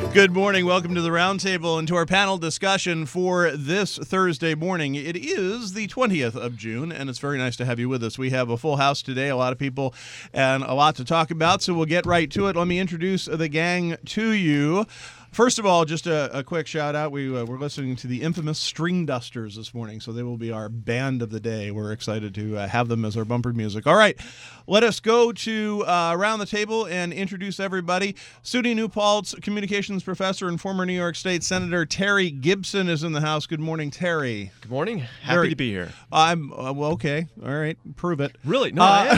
Good morning. Welcome to the Roundtable and to our panel discussion for this Thursday morning. It is the 20th of June, and it's very nice to have you with us. We have a full house today, a lot of people, and a lot to talk about, so we'll get right to it. Let me introduce the gang to you. First of all, just a quick shout-out. We're listening to the infamous String Dusters this morning, so they will be our band of the day. We're excited to have them as our bumper music. All right, let us go to around the table and introduce everybody. SUNY New Paltz communications professor and former New York State Senator Terry Gibson is in the house. Good morning, Terry. Good morning. Happy to be here. I'm well, okay. All right, prove it. Really? No, I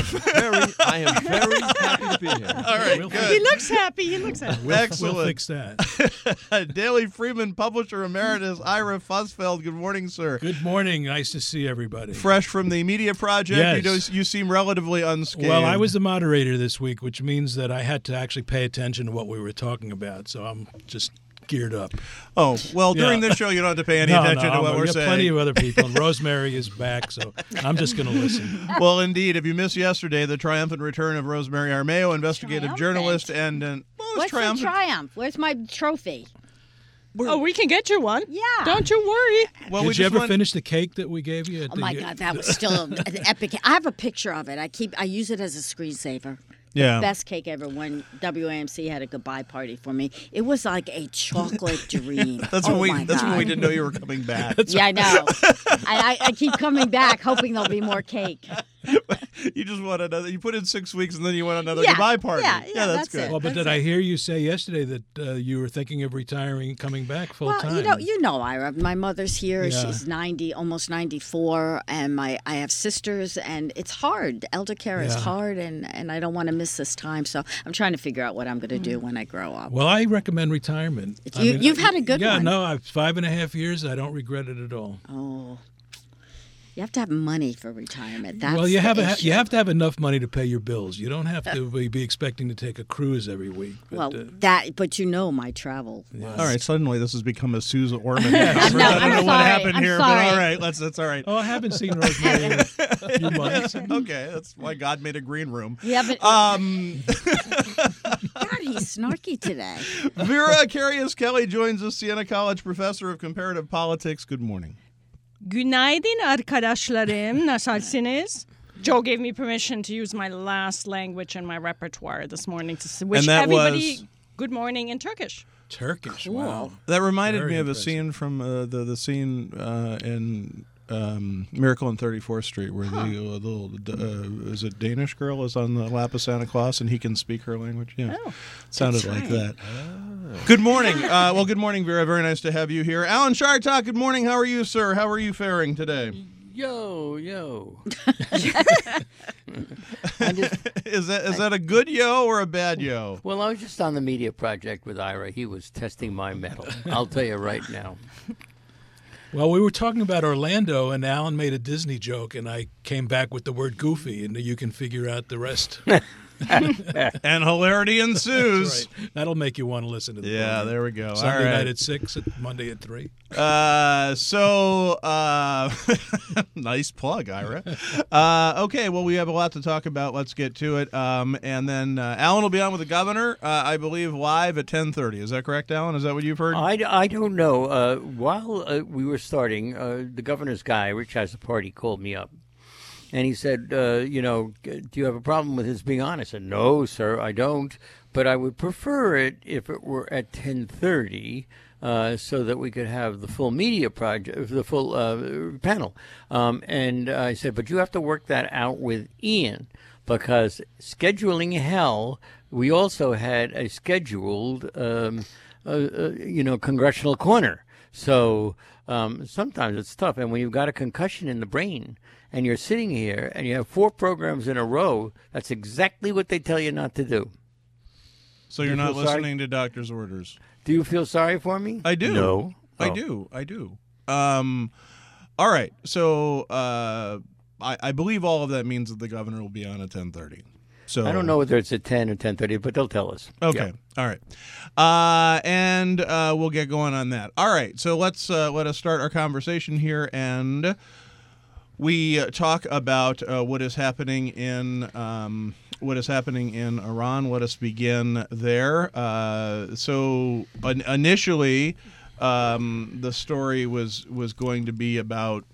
am very happy to be here. All right, good. He looks happy. Excellent. We'll fix that. Daily Freeman publisher emeritus Ira Fussfeld. Good morning, sir. Good morning. Nice to see everybody. Fresh from the Media Project. Yes. You seem relatively unscathed. Well, I was the moderator this week, which means that I had to actually pay attention to what we were talking about. So I'm just geared up. Oh, well, during this show, you don't have to pay any attention to what we're saying. Plenty of other people. And Rosemary is back, so I'm just going to listen. Well, indeed. If you missed yesterday, the triumphant return of Rosemary Armeo, investigative journalist, and What's the triumph? Where's my trophy? Oh, we can get you one. Yeah. Don't you worry. Well, Did you ever finish the cake that we gave you? Oh my God, that was still an epic. I have a picture of it. I use it as a screensaver. Yeah. Best cake ever. When WAMC had a goodbye party for me, it was like a chocolate dream. That's when we didn't know you were coming back. Yeah, I know. I keep coming back, hoping there'll be more cake. You just want another. You put in 6 weeks, and then you want another goodbye party. Yeah, that's good. it. Well, but did I hear you say yesterday that you were thinking of retiring and coming back full time? Well, you know, Ira. My mother's here. Yeah. She's 90, almost 94, and I have sisters, and it's hard. Elder care is hard, and I don't want to miss this time. So I'm trying to figure out what I'm going to do when I grow up. Well, I recommend retirement. You've had a good one. Yeah, no, 5.5 years. I don't regret it at all. Oh. You have to have money for retirement. That's well, you have to have enough money to pay your bills. You don't have to be expecting to take a cruise every week. But, but you know my travel. Yeah. All right, suddenly this has become a Susan Orman. I'm I don't know sorry. what happened I'm here, sorry. but all right, that's all right. Oh, I haven't seen Rosemary in a few months. Okay, that's why God made a green room. You haven't. God, he's snarky today. Vera Carius Kelly joins us, Siena College professor of comparative politics. Good morning. Günaydın arkadaşlarım. Nasılsınız? Joe gave me permission to use my last language in my repertoire this morning to wish everybody good morning in Turkish. Turkish, Cool. wow. That reminded Very me of impressive. a scene from the scene in Miracle on 34th Street, where the little is it Danish girl is on the lap of Santa Claus and he can speak her language. Yeah, sounded like that. Good morning. Good morning, Vera. Very nice to have you here. Alan Chartock, good morning. How are you, sir? How are you faring today? Yo. Is that a good yo or a bad yo? Well, I was just on the Media Project with Ira. He was testing my mettle. I'll tell you right now. Well, we were talking about Orlando, and Alan made a Disney joke, and I came back with the word goofy, and you can figure out the rest. And hilarity ensues. That's right. That'll make you want to listen to the Yeah, program. there we go. Sunday All right. night at 6, Monday at 3. Nice plug, Ira. Okay, well, we have a lot to talk about. Let's get to it. And then Alan will be on with the governor, I believe, live at 10:30. Is that correct, Alan? Is that what you've heard? I don't know. While we were starting, the governor's guy, Rich Has a Party, called me up. And he said, do you have a problem with his being on? I said, no, sir, I don't. But I would prefer it if it were at 10:30 so that we could have the full media project, the full panel. And I said, but you have to work that out with Ian because scheduling hell, we also had a scheduled, congressional corner. So sometimes it's tough. And when you've got a concussion in the brain, and you're sitting here and you have 4 programs in a row, that's exactly what they tell you not to do. So you're not listening to doctor's orders. Do you feel sorry for me? I do. No. I do. All right. So I believe all of that means that the governor will be on at 10:30. So I don't know whether it's at 10 or 10:30, but they'll tell us. Okay. Yeah. All right. And we'll get going on that. All right. So let us start our conversation here and we talk about what is happening in what is happening in Iran. Let us begin there. So initially, the story was going to be about.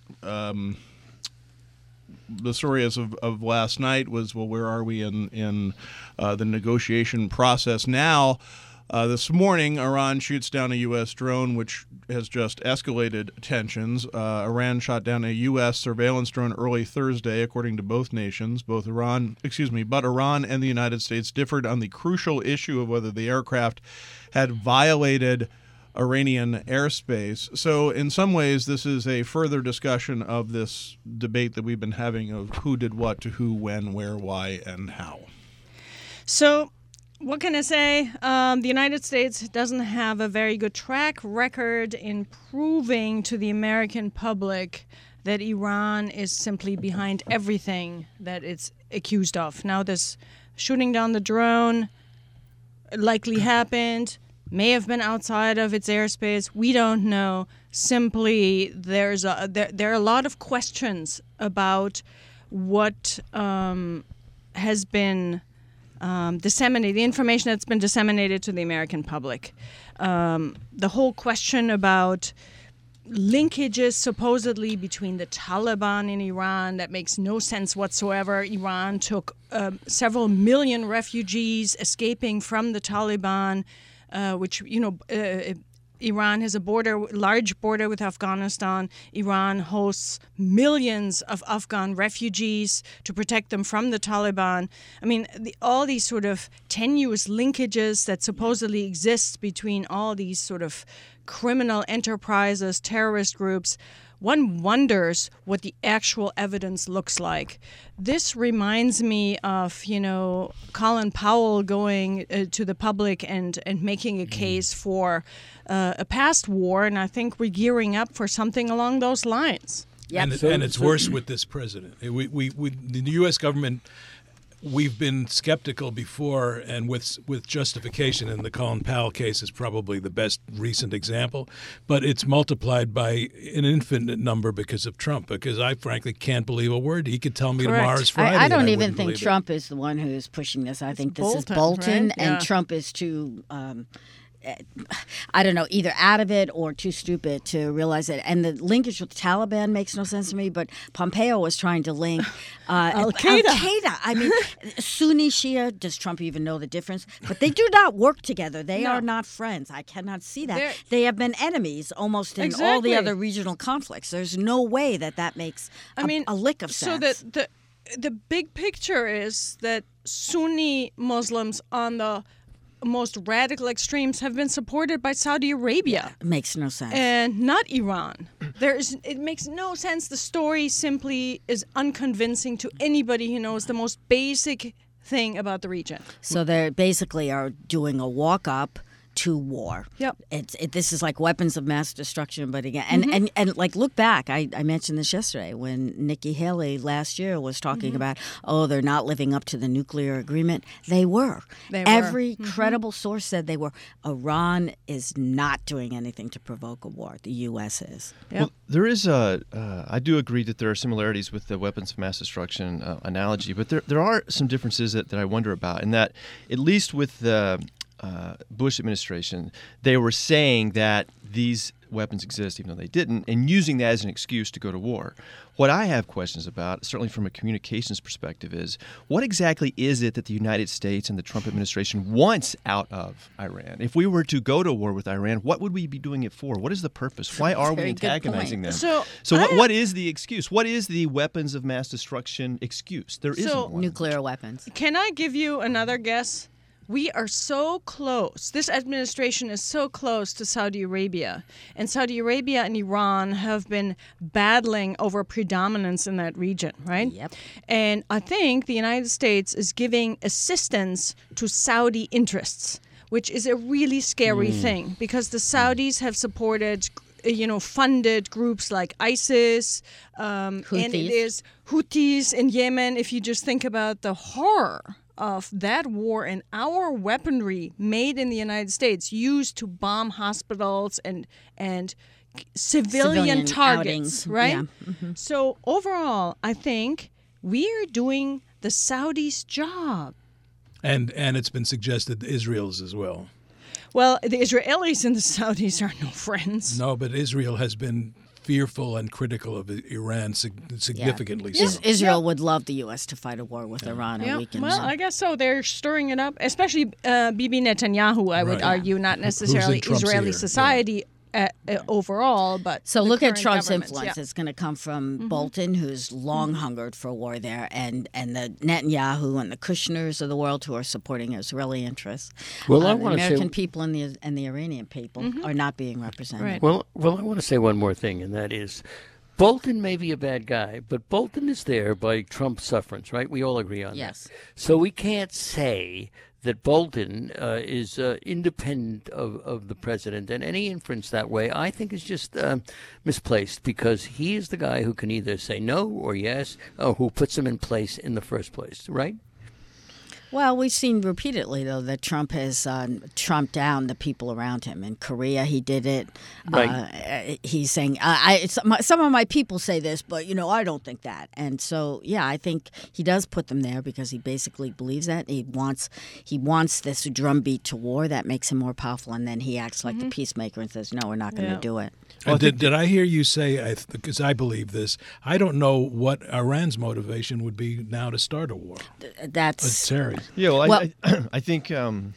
The story as of last night was, well, where are we in the negotiation process now? This morning, Iran shoots down a U.S. drone, which has just escalated tensions. Iran shot down a U.S. surveillance drone early Thursday, according to both nations. But Iran and the United States differed on the crucial issue of whether the aircraft had violated Iranian airspace. So in some ways, this is a further discussion of this debate that we've been having of who did what to who, when, where, why, and how. So what can I say? The United States doesn't have a very good track record in proving to the American public that Iran is simply behind everything that it's accused of. Now, this shooting down the drone likely happened, may have been outside of its airspace. We don't know. Simply, there are a lot of questions about what has been disseminated, the information that's been disseminated to the American public. The whole question about linkages supposedly between the Taliban in Iran, that makes no sense whatsoever. Iran took several million refugees escaping from the Taliban, which, Iran has a large border with Afghanistan. Iran hosts millions of Afghan refugees to protect them from the Taliban. I mean, all these sort of tenuous linkages that supposedly exist between all these sort of criminal enterprises, terrorist groups. One wonders what the actual evidence looks like. This reminds me of, Colin Powell going to the public and making a case for a past war, and I think we're gearing up for something along those lines. Yep. And it's worse with this president. The U.S. government, we've been skeptical before, and with justification, and the Colin Powell case is probably the best recent example, but it's multiplied by an infinite number because of Trump, because I frankly can't believe a word. He could tell me Correct. tomorrow's Friday. I don't even wouldn't think believe Trump is the one who is pushing this. I think this is Bolton, Bolton, right? and Yeah. Trump is too... I don't know, either out of it or too stupid to realize it. And the linkage with the Taliban makes no sense to me, but Pompeo was trying to link Al-Qaeda. I mean, Sunni, Shia, does Trump even know the difference? But they do not work together. They No. are not friends. I cannot see that. They're- They have been enemies almost in all Exactly. the other regional conflicts. There's no way that makes a lick of sense. So that the big picture is that Sunni Muslims on the most radical extremes have been supported by Saudi Arabia. It makes no sense. And not Iran. It makes no sense. The story simply is unconvincing to anybody who knows the most basic thing about the region. So they basically are doing a walk-up to war. Yep. This is like weapons of mass destruction, but again, and like look back. I mentioned this yesterday when Nikki Haley last year was talking about, they're not living up to the nuclear agreement. They were. Every credible source said they were. Iran is not doing anything to provoke a war. The U.S. is. Yep. Well, there is I do agree that there are similarities with the weapons of mass destruction analogy, but there are some differences that I wonder about, and that at least with the Bush administration, they were saying that these weapons exist, even though they didn't, and using that as an excuse to go to war. What I have questions about, certainly from a communications perspective, is what exactly is it that the United States and the Trump administration wants out of Iran? If we were to go to war with Iran, what would we be doing it for? What is the purpose? Why are we Very good point. antagonizing them? So what is the excuse? What is the weapons of mass destruction excuse? There isn't one. Nuclear weapons. Can I give you another guess? We are so close. This administration is so close to Saudi Arabia. And Saudi Arabia and Iran have been battling over predominance in that region, right? Yep. And I think the United States is giving assistance to Saudi interests, which is a really scary thing because the Saudis have supported funded groups like ISIS, and it is Houthis in Yemen. If you just think about the horror of that war and our weaponry made in the United States used to bomb hospitals and civilian targets, outings. right? Yeah. So overall, I think we are doing the Saudis' job. And it's been suggested Israel's as well. Well, the Israelis and the Saudis are no friends. No, but Israel has been fearful and critical of Iran significantly. So. Israel would love the U.S. to fight a war with Iran and weaken Well, I guess so. They're stirring it up, especially Bibi Netanyahu, I would argue, not necessarily Israeli society overall, but so the look at current Trump's governments, influence. yeah. It's going to come from Bolton, who's long hungered for war there, and the Netanyahu and the Kushners of the world who are supporting Israeli interests. Well, I the want to American say, people and the Iranian people are not being represented. Right. well, I want to say one more thing, and that is, Bolton may be a bad guy, but Bolton is there by Trump's sufferance, right? We all agree on Yes. that. So we can't say that Bolton is independent of the president, and any inference that way, I think, is just misplaced, because he is the guy who can either say no or yes, or who puts him in place in the first place, right? Well, we've seen repeatedly, though, that Trump has trumped down the people around him. In Korea, he did it. Right. He's saying, some of my people say this, but, I don't think that. And so, I think he does put them there because he basically believes that. He wants this drumbeat to war that makes him more powerful, and then he acts like the peacemaker and says, no, we're not going to do it. And did I hear you say, because I believe this, I don't know what Iran's motivation would be now to start a war. That's Terry. Yeah, Well- I think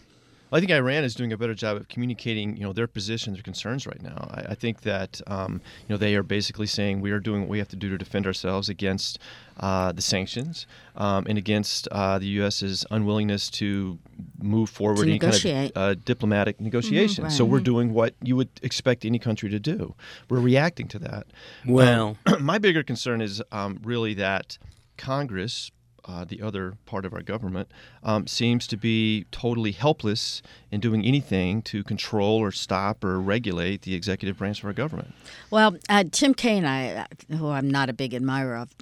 Iran is doing a better job of communicating, their position, their concerns right now. I think that they are basically saying we are doing what we have to do to defend ourselves against the sanctions and against the U.S.'s unwillingness to move forward any kind of diplomatic negotiation. right. So we're doing what you would expect any country to do. We're reacting to that. Well, My bigger concern is really that Congress, the other part of our government, seems to be totally helpless in doing anything to control or stop or regulate the executive branch of our government. Well, Tim Kaine, who I'm not a big admirer of,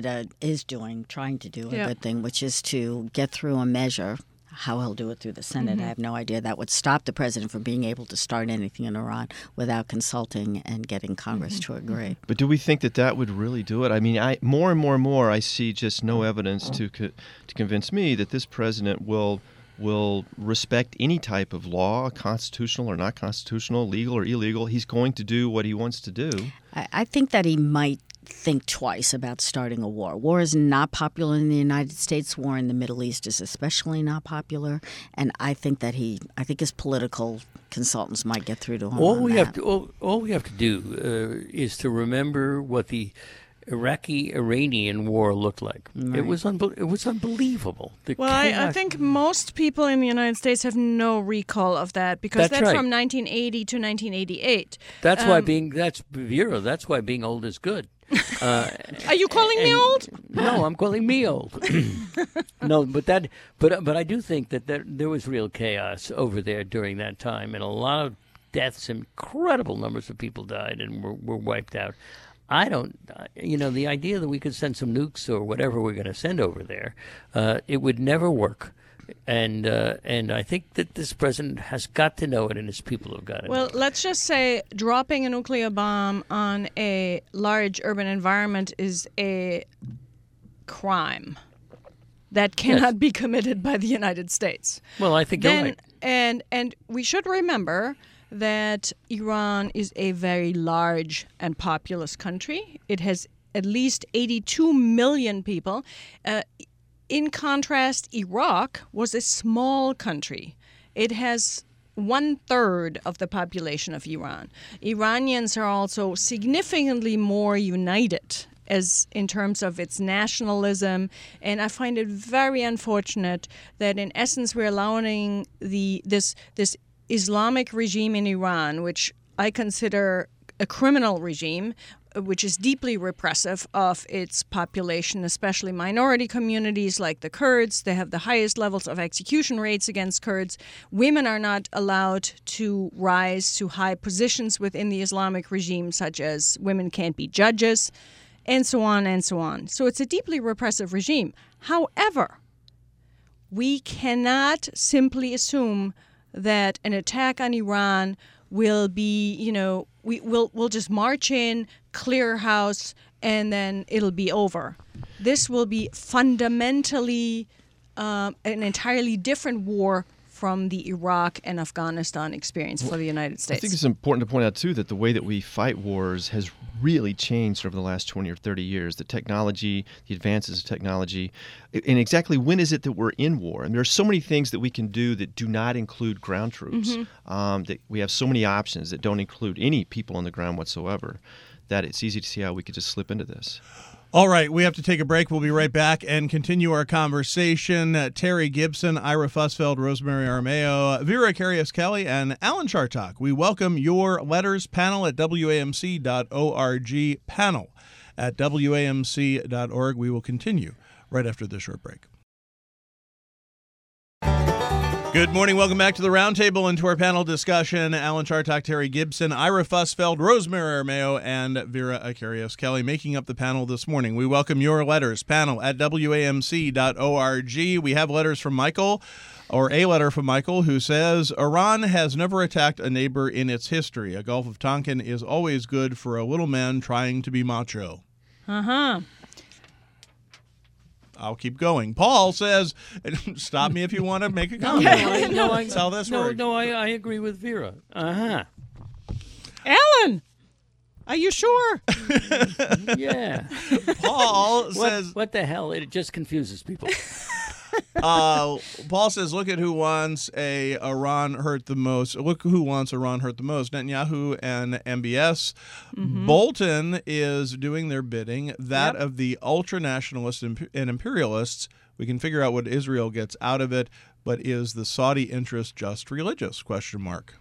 trying to do a good thing, which is to get through a measure. How he'll do it through the Senate, I have no idea. That would stop the president from being able to start anything in Iran without consulting and getting Congress to agree. But do we think that would really do it? I mean, more and more, I see just no evidence to convince me that this president will respect any type of law, constitutional or not constitutional, legal or illegal. He's going to do what he wants to do. I think that he might think twice about starting a war. War is not popular in the United States. War in the Middle East is especially not popular. And I think his political consultants might get through to him. All we have to do is to remember what the Iraqi-Iranian war looked like. Right. It was unbelievable. I think most people in the United States have no recall of that because that's right. from 1980 to 1988. That's why being old is good. Are you calling me old? No, I'm calling me old. No, but I do think that there was real chaos over there during that time, and a lot of deaths. Incredible numbers of people died and were wiped out. I don't, the idea that we could send some nukes or whatever we're going to send over there, it would never work. And I think that this president has got to know it, and his people have got to know it. Well, let's just say dropping a nuclear bomb on a large urban environment is a crime that cannot be committed by the United States. Well, I think you're right. And we should remember that Iran is a very large and populous country. It has at least 82 million people. In contrast, Iraq was a small country. It has 1/3 of the population of Iran. Iranians are also significantly more united as in terms of its nationalism, and I find it very unfortunate that in essence we're allowing this Islamic regime in Iran, which I consider a criminal regime, which is deeply repressive of its population, especially minority communities like the Kurds. They have the highest levels of execution rates against Kurds. Women are not allowed to rise to high positions within the Islamic regime, such as women can't be judges, and so on and so on. So it's a deeply repressive regime. However, we cannot simply assume that an attack on Iran will be, we'll just march in, clear house, and then it'll be over. this will be fundamentally an entirely different war from the Iraq and Afghanistan experience for the United States. I think it's important to point out, too, that the way that we fight wars has really changed over the last 20 or 30 years. The technology, the advances of technology, and exactly when is it that we're in war? And there are so many things that we can do that do not include ground troops. That we have so many options that don't include any people on the ground whatsoever, that it's easy to see how we could just slip into this. All right, we have to take a break. We'll be right back and continue our conversation. Terry Gibson, Ira Fussfeld, Rosemary Armao, Vera Karius-Kelly, and Alan Chartock. We welcome your letters. Panel at WAMC.org. Panel at WAMC.org. We will continue right after this short break. Good morning. Welcome back to the Roundtable and to our panel discussion. Alan Chartock, Terry Gibson, Ira Fussfeld, Rosemary Armao, and Vera Karius-Kelly making up the panel this morning. We welcome your letters. Panel at WAMC.org. We have letters from Michael, or a letter from Michael, who says, Iran has never attacked a neighbor in its history. A Gulf of Tonkin is always good for a little man trying to be macho. I'll keep going. Paul says, stop me if you want to make a comment. That's how this works. I agree with Vera. Alan, are you sure? Yeah. Paul says... What the hell? It just confuses people. Paul says, look at who wants Iran hurt the most. Look who wants Iran hurt the most. Netanyahu and MBS. Bolton is doing their bidding. That of the ultra-nationalists and imperialists. We can figure out what Israel gets out of it, but is the Saudi interest just religious? ? Well,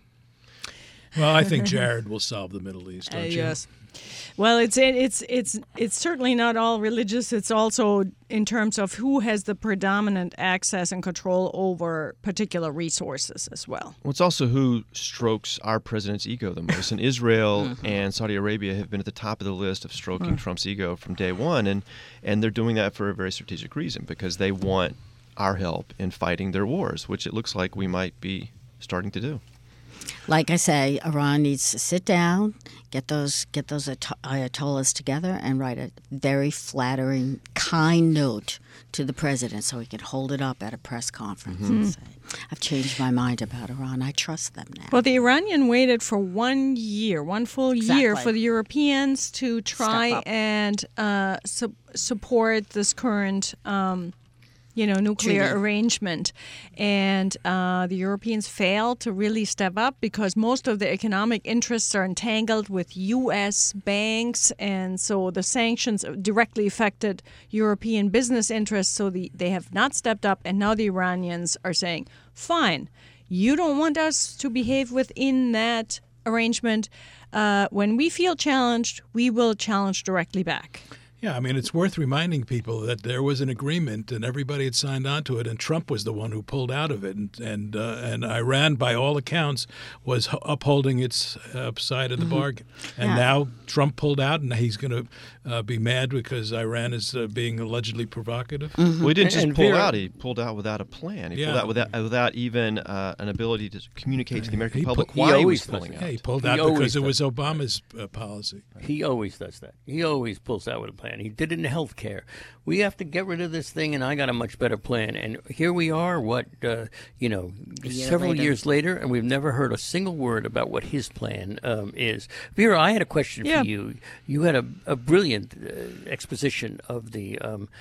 I think Jared will solve the Middle East, don't you? Yes. Well, it's certainly not all religious. It's also in terms of who has the predominant access and control over particular resources as well. Well, it's also who strokes our president's ego the most. And Israel and Saudi Arabia have been at the top of the list of stroking Trump's ego from day one. And they're doing that for a very strategic reason, because they want our help in fighting their wars, which it looks like we might be starting to do. Like I say, Iran needs to sit down, get those ayatollahs together, and write a very flattering, kind note to the president so he can hold it up at a press conference and say, I've changed my mind about Iran. I trust them now. Well, the Iranian waited for 1 year, one full year, for the Europeans to try and support this current nuclear arrangement. And the Europeans failed to really step up because most of the economic interests are entangled with U.S. banks. And so the sanctions directly affected European business interests. So they have not stepped up. And now the Iranians are saying, fine, you don't want us to behave within that arrangement. When we feel challenged, we will challenge directly back. Yeah, I mean, it's worth reminding people that there was an agreement and everybody had signed on to it, and Trump was the one who pulled out of it. And Iran, by all accounts, was upholding its side of the bargain. And now Trump pulled out, and he's going to be mad because Iran is being allegedly provocative. Well, he didn't just pull out. He pulled out without a plan. He pulled out without even an ability to communicate to the American public why he was pulling out. Yeah, he pulled out because it was Obama's policy. He always does that. He always pulls out with a plan. He did it in health care. We have to get rid of this thing, and I got a much better plan. And here we are, several years later, and we've never heard a single word about what his plan is. Vera, I had a question for you. You had a brilliant exposition of the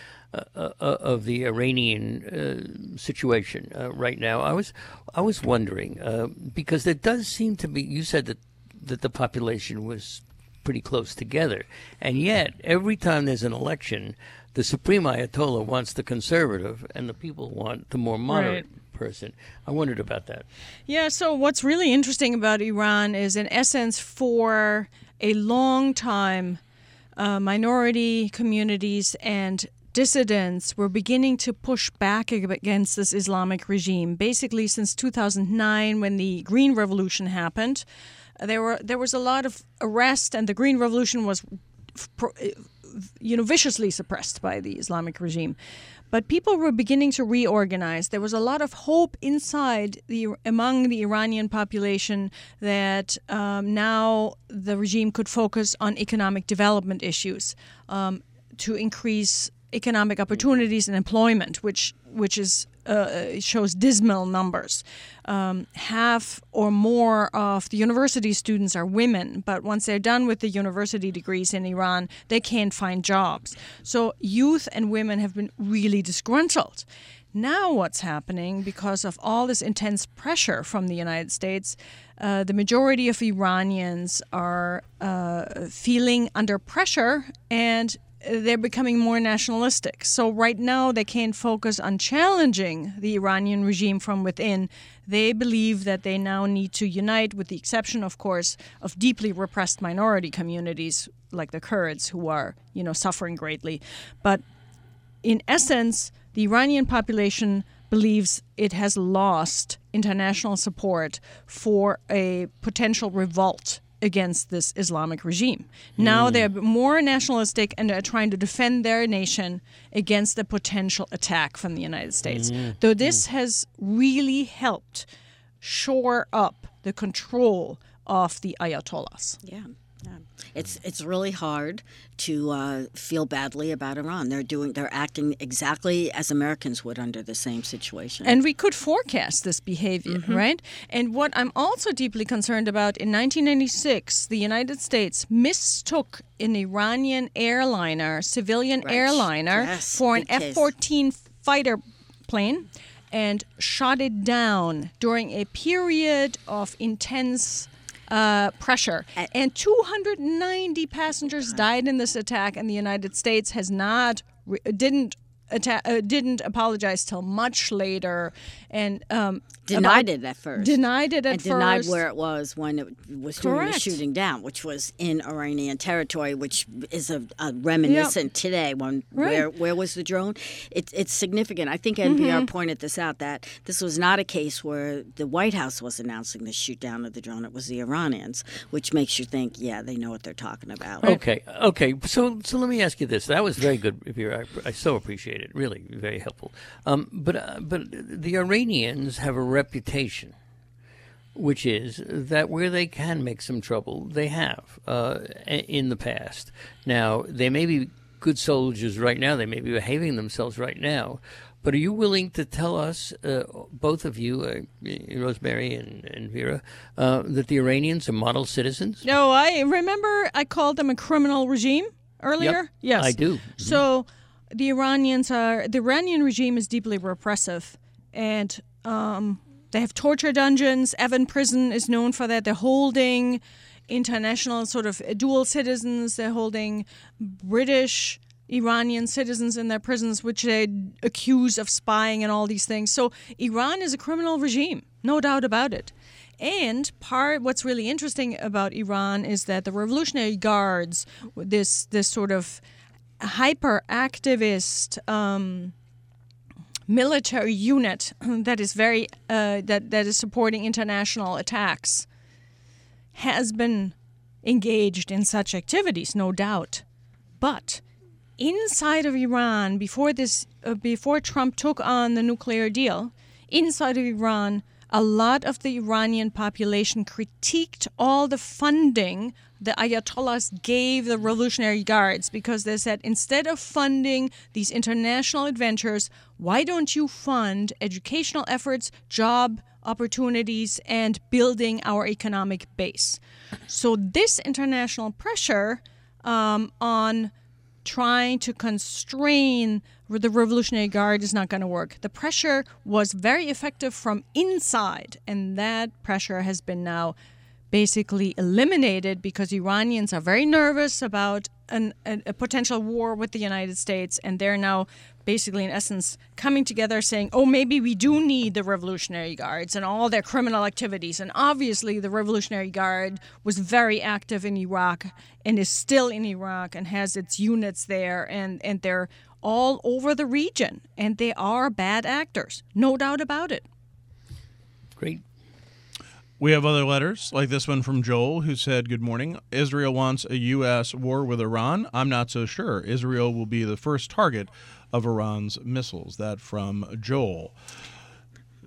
Iranian situation right now. I was wondering because there does seem to be. You said that the population was pretty close together, and yet every time there's an election, the Supreme Ayatollah wants the conservative, and the people want the more moderate person. I wondered about that. Yeah. So what's really interesting about Iran is, in essence, for a long time, minority communities and dissidents were beginning to push back against this Islamic regime. Basically, since 2009, when the Green Revolution happened, there was a lot of arrest, and the Green Revolution was, viciously suppressed by the Islamic regime. But people were beginning to reorganize. There was a lot of hope among the Iranian population that now the regime could focus on economic development issues to increase economic opportunities and employment, which is shows dismal numbers. Half or more of the university students are women, but once they're done with the university degrees in Iran, they can't find jobs. So youth and women have been really disgruntled. Now what's happening, because of all this intense pressure from the United States, the majority of Iranians are feeling under pressure, and they're becoming more nationalistic. So right now they can't focus on challenging the Iranian regime from within. They believe that they now need to unite, with the exception, of course, of deeply repressed minority communities like the Kurds, who are, suffering greatly. But in essence, the Iranian population believes it has lost international support for a potential revolt against this Islamic regime. Now they're more nationalistic and are trying to defend their nation against a potential attack from the United States. Though this has really helped shore up the control of the Ayatollahs. Yeah. It's really hard to feel badly about Iran. They're acting exactly as Americans would under the same situation. And we could forecast this behavior, right? And what I'm also deeply concerned about, in 1996, the United States mistook an Iranian airliner, civilian airliner, for an F-14 fighter plane and shot it down during a period of intense pressure. And 290 passengers died in this attack, and the United States has didn't apologize till much later, and denied it at first. Denied where it was when it was doing the shooting down, which was in Iranian territory, which is a reminiscent today. Where was the drone? It's significant. I think NPR pointed this out, that this was not a case where the White House was announcing the shoot down of the drone. It was the Iranians, which makes you think, they know what they're talking about. Okay. So let me ask you this. That was very good, Vera. I so appreciate it. Really, very helpful. But the Iranians have a reputation, which is that where they can make some trouble, they have in the past. Now, they may be good soldiers right now. They may be behaving themselves right now. But are you willing to tell us, both of you, Rosemary and Vera, that the Iranians are model citizens? No, I remember I called them a criminal regime earlier. Yep, yes, I do. So the Iranian regime is deeply repressive, and they have torture dungeons. Evin Prison is known for that. They're holding international sort of dual citizens. They're holding British Iranian citizens in their prisons, which they accuse of spying and all these things. So Iran is a criminal regime, no doubt about it. And what's really interesting about Iran is that the Revolutionary Guards, this sort of hyper-activist military unit that is very that is supporting international attacks, has been engaged in such activities, no doubt. But inside of Iran, before Trump took on the nuclear deal, inside of Iran, a lot of the Iranian population critiqued all the funding the Ayatollahs gave the Revolutionary Guards, because they said, instead of funding these international adventures, why don't you fund educational efforts, job opportunities, and building our economic base? So this international pressure on trying to constrain the Revolutionary Guard is not going to work. The pressure was very effective from inside, and that pressure has been now basically eliminated, because Iranians are very nervous about a potential war with the United States, and they're now basically, in essence, coming together saying, oh, maybe we do need the Revolutionary Guards and all their criminal activities. And obviously the Revolutionary Guard was very active in Iraq and is still in Iraq and has its units there, and they're all over the region, and they are bad actors, no doubt about it. Great. We have other letters, like this one from Joel, who said, good morning. Israel wants a U.S. war with Iran. I'm not so sure. Israel will be the first target of Iran's missiles. That from Joel.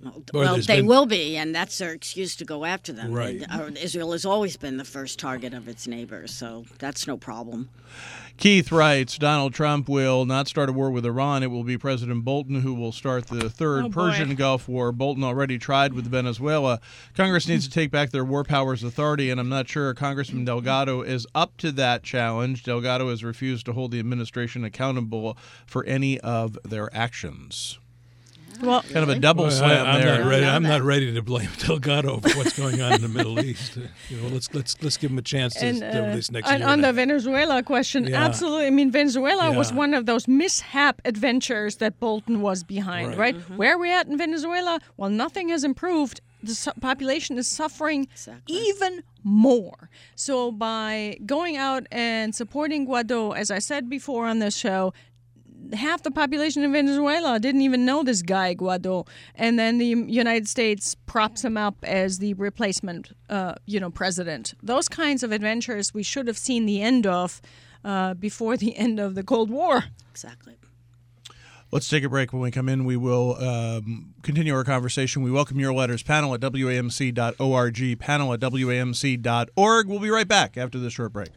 Well, there's they been- will be, and that's their excuse to go after them. Right. Israel has always been the first target of its neighbors, so that's no problem. Keith writes, Donald Trump will not start a war with Iran. It will be President Bolton who will start the third Oh, boy. Persian Gulf War. Bolton already tried with Venezuela. Congress needs to take back their war powers authority, and I'm not sure Congressman Delgado is up to that challenge. Delgado has refused to hold the administration accountable for any of their actions. Well, Kind of a double slam I'm there. not ready. know I'm not that. ready to blame Delgado for what's going on in the Middle East. Let's give him a chance to this next year. on the Venezuela question, Yeah. absolutely. I mean, Venezuela was Yeah. one of those mishap adventures that Bolton was behind, right? Where are we at in Venezuela? Well, nothing has improved. The population is suffering Exactly. even more. So by going out and supporting Guaido, as I said before on this show, half the population in Venezuela didn't even know this guy Guaido, and then the United States props him up as the replacement, president. Those kinds of adventures we should have seen the end of before the end of the Cold War. Exactly. Let's take a break. When we come in, we will continue our conversation. We welcome your letters. Panel at WAMC.org. Panel at WAMC.org. We'll be right back after this short break.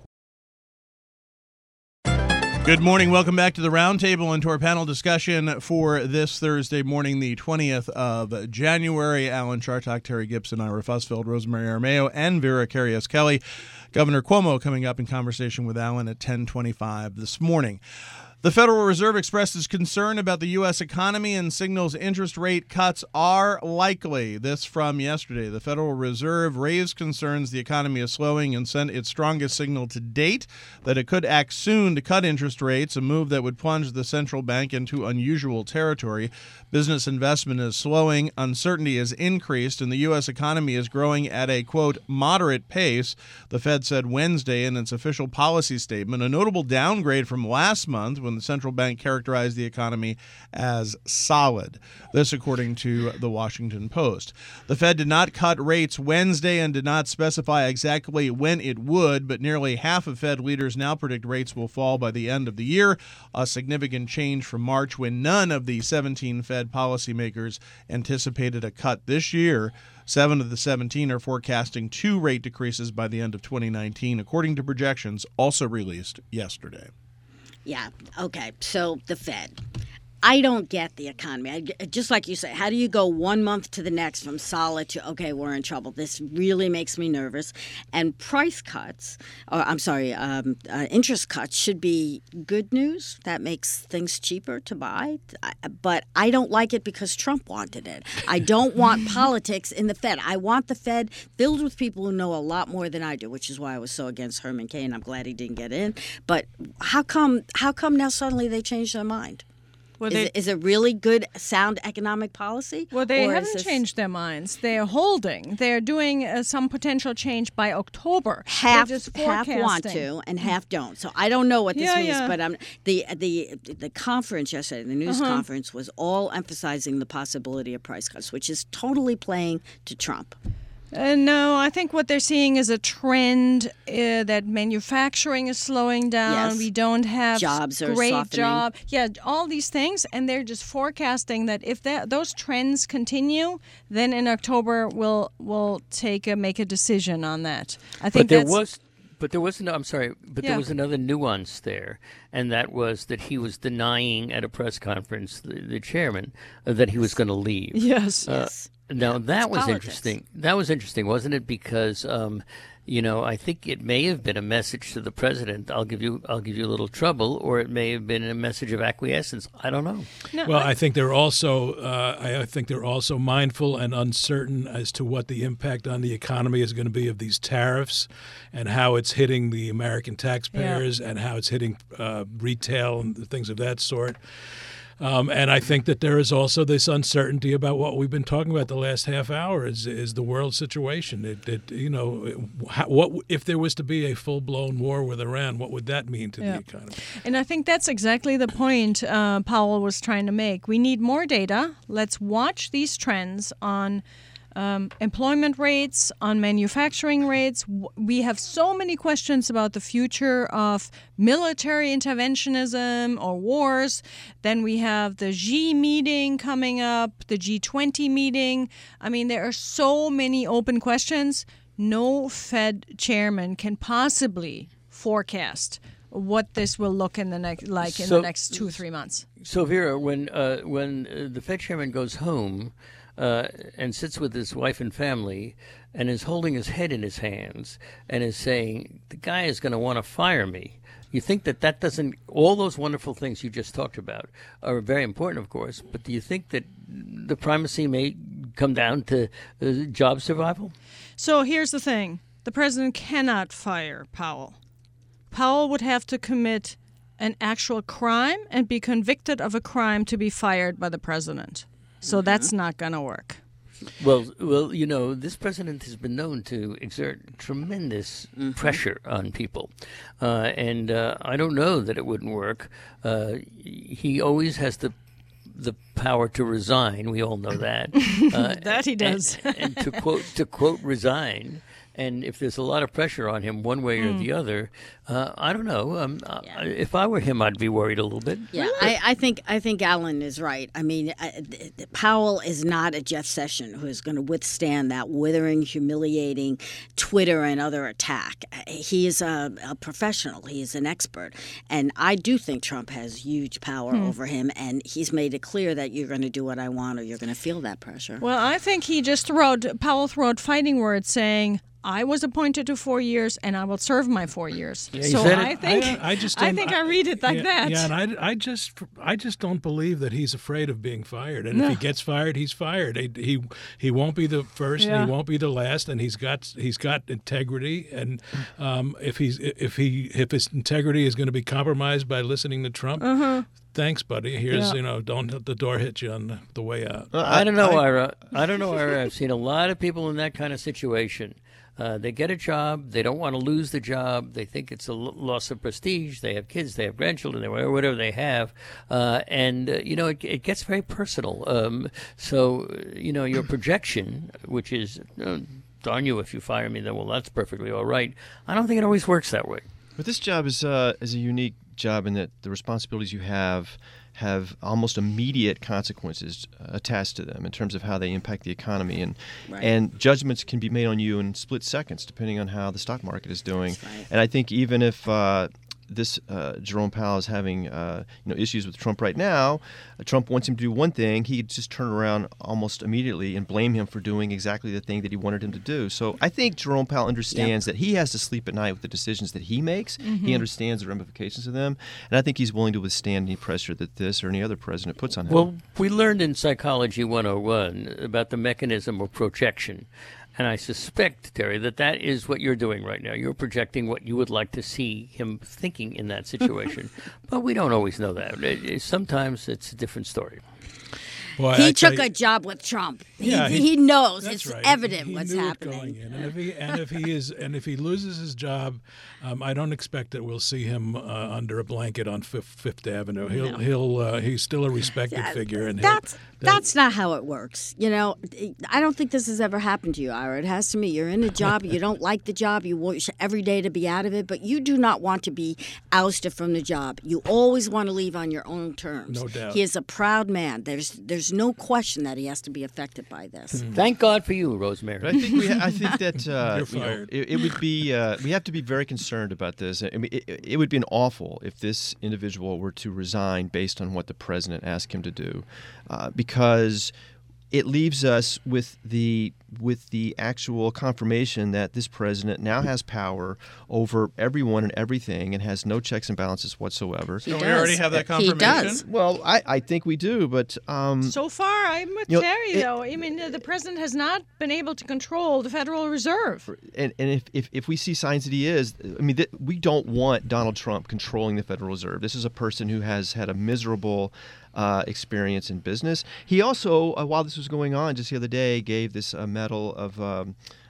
Good morning. Welcome back to the Roundtable and to our panel discussion for this Thursday morning, the 20th of January. Alan Chartock, Terry Gibson, Ira Fussfeld, Rosemary Armeo, and Vera Carias Kelly. Governor Cuomo coming up in conversation with Alan at 10:25 this morning. The Federal Reserve expresses concern about the U.S. economy and signals interest rate cuts are likely. This from yesterday. The Federal Reserve raised concerns the economy is slowing and sent its strongest signal to date that it could act soon to cut interest rates, a move that would plunge the central bank into unusual territory. Business investment is slowing, uncertainty has increased, and the U.S. economy is growing at a, quote, moderate pace, the Fed said Wednesday in its official policy statement, a notable downgrade from last month when the central bank characterized the economy as solid. This according to the Washington Post. The Fed did not cut rates Wednesday and did not specify exactly when it would, but nearly half of Fed leaders now predict rates will fall by the end of the year, a significant change from March when none of the 17 Fed policymakers anticipated a cut this year. 7 of the 17 are forecasting 2 rate decreases by the end of 2019, according to projections also released yesterday. Yeah. Okay. So the Fed. I don't get the economy. Just like you say, how do you go 1 month to the next from solid to, okay, we're in trouble? This really makes me nervous. And price cuts, interest cuts should be good news. That makes things cheaper to buy. But I don't like it because Trump wanted it. I don't want politics in the Fed. I want the Fed filled with people who know a lot more than I do, which is why I was so against Herman Cain. I'm glad he didn't get in. But how come now suddenly they changed their mind? Well, Is it really good, sound economic policy? Well, they Or is haven't this changed their minds. They're holding. They're doing some potential change by October. Half They're just want forecasting. to and half don't. So I don't know what this Yeah, means. yeah. But the conference yesterday, the news conference, was all emphasizing the possibility of price cuts, which is totally playing to Trump. No, I think what they're seeing is a trend that manufacturing is slowing down. Yes. We don't have Jobs are great softening. job. Yeah, all these things, and they're just forecasting that if those trends continue, then in October we'll make a decision on that. I think But there was Yeah. another nuance there, and that was that he was denying at a press conference, the chairman, that he was going to leave. Yes. Yes. Now that was politics. interesting. That was interesting, wasn't it? Because I think it may have been a message to the president. I'll give you a little trouble, or it may have been a message of acquiescence. I don't know. Well, I think they're also mindful and uncertain as to what the impact on the economy is going to be of these tariffs, and how it's hitting the American taxpayers, and how it's hitting retail and things of that sort. And I think that there is also this uncertainty about what we've been talking about the last half hour is the world situation. What if there was to be a full-blown war with Iran? What would that mean to the economy? And I think that's exactly the point Powell was trying to make. We need more data. Let's watch these trends on employment rates, on manufacturing rates. We have so many questions about the future of military interventionism or wars. Then we have the G meeting coming up, the G20 meeting. I mean, there are so many open questions. No Fed chairman can possibly forecast what this will look in the next, in the next 2 or 3 months. So Vera, when the Fed chairman goes home and sits with his wife and family and is holding his head in his hands and is saying, the guy is going to want to fire me, you think that doesn't, all those wonderful things you just talked about are very important, of course, but do you think that the primacy may come down to job survival? So here's the thing. The president cannot fire Powell. Powell would have to commit an actual crime and be convicted of a crime to be fired by the president. So that's not going to work. Well, this president has been known to exert tremendous pressure on people, and I don't know that it wouldn't work. He always has the power to resign. We all know that. That he does. And to quote resign. And if there's a lot of pressure on him one way or the other, I don't know. If I were him, I'd be worried a little bit. Yeah, really? I think Alan is right. I mean, Powell is not a Jeff Sessions who is going to withstand that withering, humiliating Twitter and other attack. He is a professional. He is an expert. And I do think Trump has huge power over him, and he's made it clear that you're going to do what I want or you're going to feel that pressure. Well, I think Powell threw out fighting words saying, I was appointed to 4 years, and I will serve my 4 years. Yeah, so I think I read it like that. Yeah, and I just don't believe that he's afraid of being fired. And if he gets fired, he's fired. He won't be the first, and he won't be the last. And he's got integrity. And if his integrity is going to be compromised by listening to Trump. Thanks, buddy. Here's, don't let the door hit you on the way out. I don't know, Ira. I've seen a lot of people in that kind of situation. They get a job. They don't want to lose the job. They think it's a loss of prestige. They have kids. They have grandchildren. Whatever they have. It gets very personal. So your projection, which is, darn you, if you fire me, then, well, that's perfectly all right. I don't think it always works that way. But this job is a unique job in that the responsibilities you have almost immediate consequences attached to them in terms of how they impact the economy, and judgments can be made on you in split seconds depending on how the stock market is doing. Right. And I think even if this Jerome Powell is having issues with Trump right now, Trump wants him to do one thing, he'd just turn around almost immediately and blame him for doing exactly the thing that he wanted him to do. So I think Jerome Powell understands that he has to sleep at night with the decisions that he makes. He understands the ramifications of them, and I think he's willing to withstand any pressure that this or any other president puts on him. Well, we learned in Psychology 101 about the mechanism of projection. And I suspect, Terry, that is what you're doing right now. You're projecting what you would like to see him thinking in that situation. But we don't always know that. Sometimes it's a different story. Boy, he took a job with Trump. He knows. It's evident what's happening. If he loses his job, I don't expect that we'll see him under a blanket on Fifth Avenue. He's still a respected figure, and that's not how it works. I don't think this has ever happened to you, Ira. It has to me. You're in a job, you don't like the job, you wish every day to be out of it, but you do not want to be ousted from the job. You always want to leave on your own terms. No doubt. He is a proud man. There's no question that he has to be affected by this. Thank God for you, Rosemary. But I think that it would be we have to be very concerned about this. I mean, it would be awful if this individual were to resign based on what the president asked him to do, because it leaves us with the actual confirmation that this president now has power over everyone and everything and has no checks and balances whatsoever. So we already have that confirmation? He does. Well, I think we do, but so far, I'm with Terry, though. I mean, the president has not been able to control the Federal Reserve. And if we see signs that he is, I mean, we don't want Donald Trump controlling the Federal Reserve. This is a person who has had a miserable experience in business. He also, while this was going on, just the other day, gave this medal of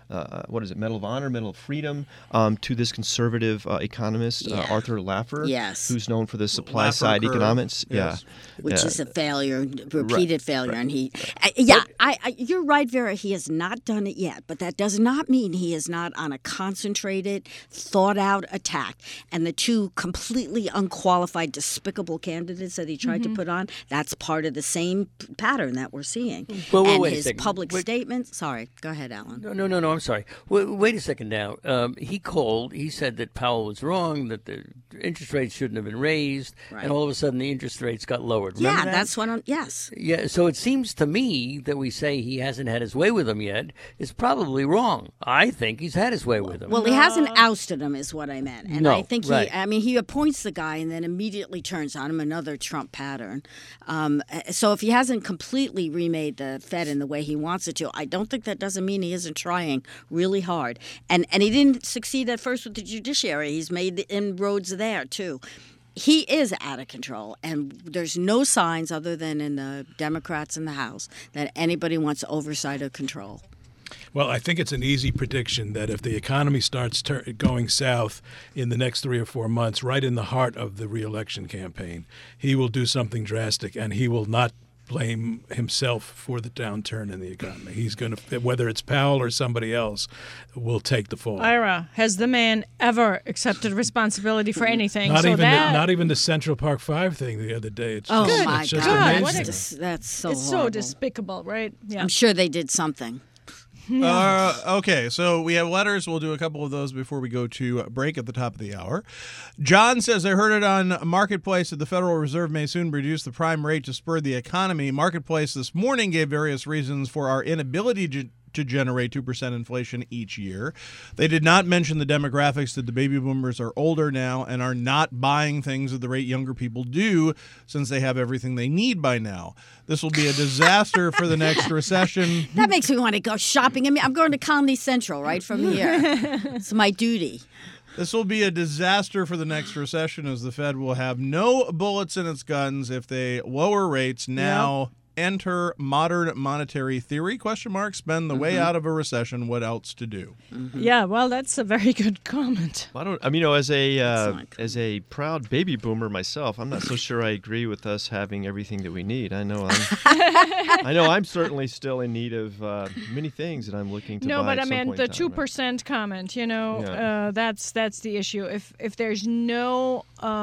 Medal of Honor, Medal of Freedom, to this conservative economist, Arthur Laffer, Yes. who's known for the supply side curve. economics. Yes. Which is a failure, repeated failure. right. And you're right, Vera. He has not done it yet, but that does not mean he is not on a concentrated, thought-out attack. And the two completely unqualified, despicable candidates that he tried to put on, that's part of the same pattern that we're seeing. Well, and wait a his second. public statements. Sorry, go ahead, Alan. No, I'm sorry. Wait a second now. He said that Powell was wrong, that the interest rates shouldn't have been raised, Right. and all of a sudden the interest rates got lowered. Remember that? That's what yes. Yeah, so it seems to me that we say he hasn't had his way with them yet is probably wrong. I think he's had his way with them. Well, he hasn't ousted him, is what I meant. And No, I think right. he appoints the guy and then immediately turns on him, another Trump pattern. So if he hasn't completely remade the Fed in the way he wants it to, I don't think that doesn't mean he isn't trying really hard. And he didn't succeed at first with the judiciary. He's made the inroads there, too. He is out of control, and there's no signs other than in the Democrats in the House that anybody wants oversight or control. Well, I think it's an easy prediction that if the economy starts going south in the next 3 or 4 months, right in the heart of the re-election campaign, he will do something drastic, and he will not blame himself for the downturn in the economy. He's going to, whether it's Powell or somebody else, will take the fall. Ira, has the man ever accepted responsibility for anything? Not So even the Central Park 5 thing the other day. It's Oh, just, my it's just God. amazing. That's so it's so horrible. despicable, right? Yeah. I'm sure they did something. Okay, so we have letters. We'll do a couple of those before we go to break at the top of the hour. John says, I heard it on Marketplace that the Federal Reserve may soon reduce the prime rate to spur the economy. Marketplace this morning gave various reasons for our inability to generate 2% inflation each year. They did not mention the demographics that the baby boomers are older now and are not buying things at the rate younger people do since they have everything they need by now. This will be a disaster for the next recession. That makes me want to go shopping. I mean, I'm going to Colony Central right from here. It's my duty. This will be a disaster for the next recession as the Fed will have no bullets in its guns if they lower rates now. Enter modern monetary theory, ? Spend the way out of a recession. What else to do? Yeah, well, that's a very good comment. As a proud baby boomer myself, I'm not so sure I agree with us having everything that we need. I know I'm certainly still in need of many things that I'm looking to buy. No, but I at some meant point the in time, 2% comment. Yeah. That's the issue. If there's no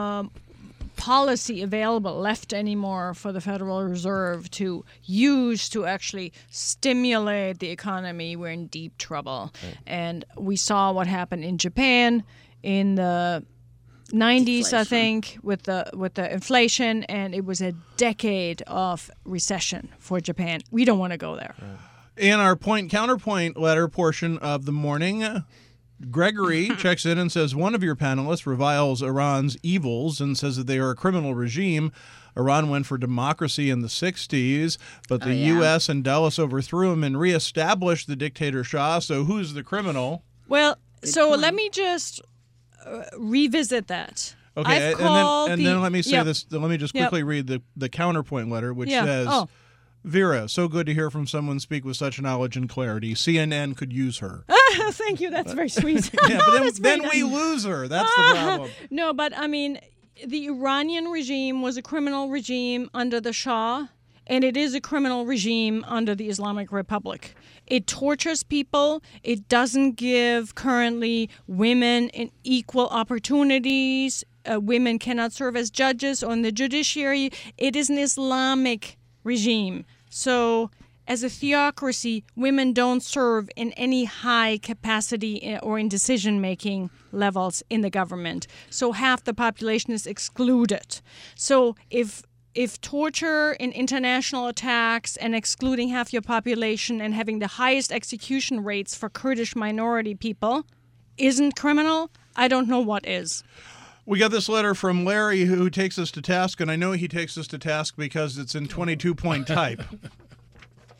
policy available left anymore for the Federal Reserve to use to actually stimulate the economy, we're in deep trouble. Right. And we saw what happened in Japan in the 90s, I think, with the inflation, and it was a decade of recession for Japan. We don't want to go there. Right. In our point-counterpoint letter portion of the morning, Gregory checks in and says, one of your panelists reviles Iran's evils and says that they are a criminal regime. Iran went for democracy in the 60s, but the U.S. and Dulles overthrew him and reestablished the dictator Shah. So who's the criminal? Well, let me just revisit that. Okay, and then let me say this. Let me just quickly read the counterpoint letter, which says, Vera, so good to hear from someone speak with such knowledge and clarity. CNN could use her. Thank you. That's very sweet. Yeah, but then we lose her. That's the problem. No, but I mean, the Iranian regime was a criminal regime under the Shah, and it is a criminal regime under the Islamic Republic. It tortures people. It doesn't give currently women equal opportunities. Women cannot serve as judges or in the judiciary. It is an Islamic regime. So as a theocracy, women don't serve in any high capacity or in decision-making levels in the government. So half the population is excluded. So if torture and international attacks and excluding half your population and having the highest execution rates for Kurdish minority people isn't criminal, I don't know what is. We got this letter from Larry who takes us to task, and I know he takes us to task because it's in 22-point type.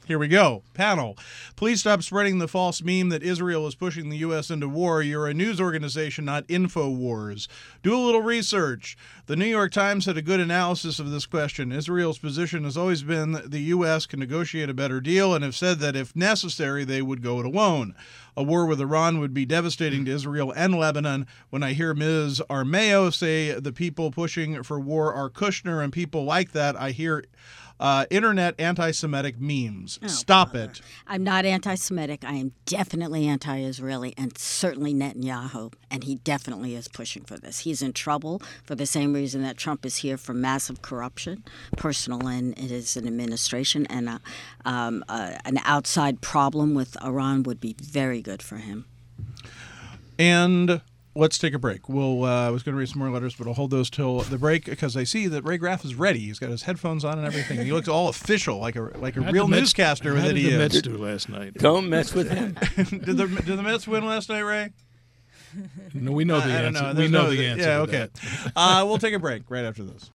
Here we go. Panel. Please stop spreading the false meme that Israel is pushing the U.S. into war. You're a news organization, not InfoWars. Do a little research. The New York Times had a good analysis of this question. Israel's position has always been the U.S. can negotiate a better deal and have said that if necessary, they would go it alone. A war with Iran would be devastating to Israel and Lebanon. When I hear Ms. Armeo say the people pushing for war are Kushner and people like that, I hear internet anti-Semitic memes. Stop brother. it. I'm not anti-Semitic. I am definitely anti-Israeli and certainly Netanyahu, and he definitely is pushing for this. He's in trouble for the same reason that Trump is here for massive corruption, personal and it is an administration, and an outside problem with Iran would be very good for him. And let's take a break. I was going to read some more letters, but I'll hold those till the break because I see that Ray Graff is ready. He's got his headphones on and everything. He looks all official, like a real newscaster How that did he the is. Mets do last night? Don't mess with him. Did the Mets win last night, Ray? No, we know the I don't answer. know. We know the answer. Yeah, to okay. that. We'll take a break right after this.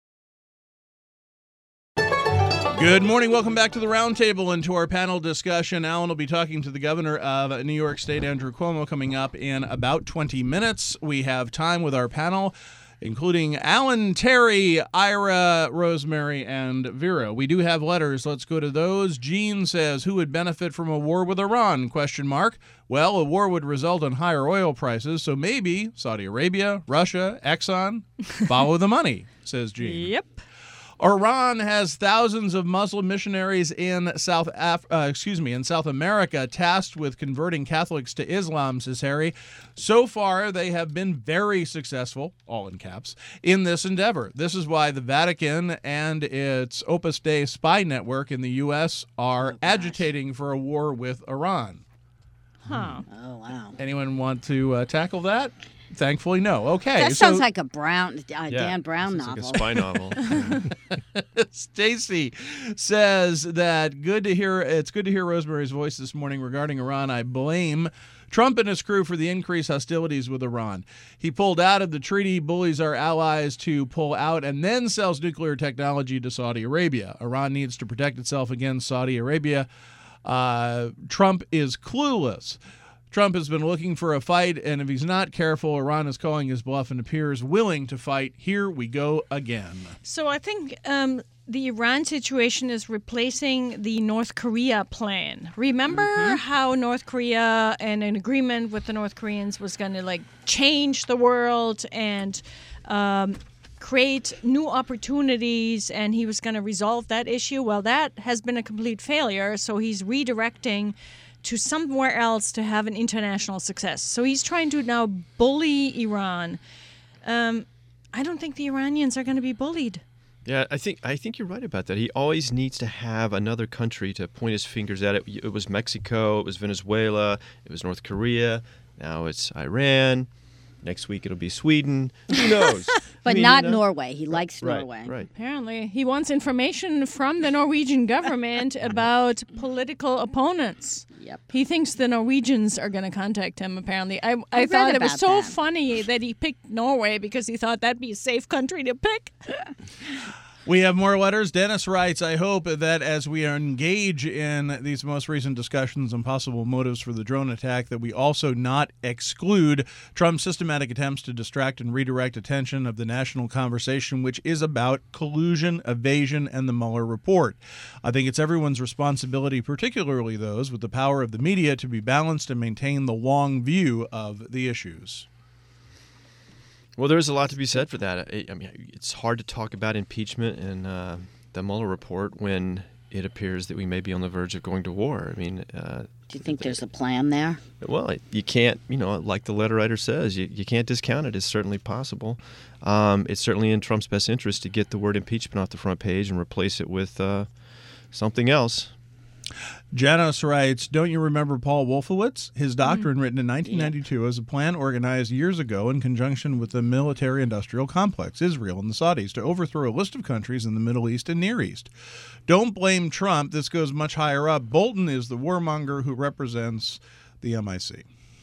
Good morning. Welcome back to the Roundtable and to our panel discussion. Alan will be talking to the governor of New York State, Andrew Cuomo, coming up in about 20 minutes. We have time with our panel, including Alan, Terry, Ira, Rosemary, and Vera. We do have letters. Let's go to those. Jean says, who would benefit from a war with Iran? ? Well, a war would result in higher oil prices, so maybe Saudi Arabia, Russia, Exxon, follow the money, says Jean. Yep. Iran has thousands of Muslim missionaries in South America tasked with converting Catholics to Islam, says Harry. So far, they have been very successful, all in caps, in this endeavor. This is why the Vatican and its Opus Dei spy network in the U.S. are agitating for a war with Iran. Huh. Oh, wow. Anyone want to tackle that? Thankfully, no. Okay. That sounds like a Dan Brown it's novel. like a spy novel. Stacy says that it's good to hear Rosemary's voice this morning regarding Iran. I blame Trump and his crew for the increased hostilities with Iran. He pulled out of the treaty, bullies our allies to pull out, and then sells nuclear technology to Saudi Arabia. Iran needs to protect itself against Saudi Arabia. Trump is clueless. Trump has been looking for a fight, and if he's not careful, Iran is calling his bluff and appears willing to fight. Here we go again. So I think the Iran situation is replacing the North Korea plan. Remember how North Korea and an agreement with the North Koreans was going to change the world and create new opportunities, and he was going to resolve that issue? Well, that has been a complete failure, so he's redirecting to somewhere else to have an international success. So he's trying to now bully Iran. I don't think the Iranians are going to be bullied. Yeah, I think you're right about that. He always needs to have another country to point his fingers at. It was Mexico, it was Venezuela, it was North Korea, now it's Iran. Next week it'll be Sweden. Who knows? But not Norway. He likes Norway. Right. Apparently, he wants information from the Norwegian government about political opponents. Yep. He thinks the Norwegians are going to contact him, apparently. I thought it was about so that. funny that he picked Norway because he thought that'd be a safe country to pick. We have more letters. Dennis writes, I hope that as we engage in these most recent discussions on possible motives for the drone attack, that we also not exclude Trump's systematic attempts to distract and redirect attention of the national conversation, which is about collusion, evasion, and the Mueller report. I think it's everyone's responsibility, particularly those with the power of the media, to be balanced and maintain the long view of the issues. Well, there's a lot to be said for that. I mean, it's hard to talk about impeachment and the Mueller report when it appears that we may be on the verge of going to war. I mean, Do you think there's a plan there? well, you can't, like the letter writer says, you can't discount it. It's certainly possible. It's certainly in Trump's best interest to get the word impeachment off the front page and replace it with something else. Janos writes, don't you remember Paul Wolfowitz? His doctrine, written in 1992, as a plan organized years ago in conjunction with the military-industrial complex, Israel and the Saudis, to overthrow a list of countries in the Middle East and Near East. Don't blame Trump. This goes much higher up. Bolton is the warmonger who represents the MIC.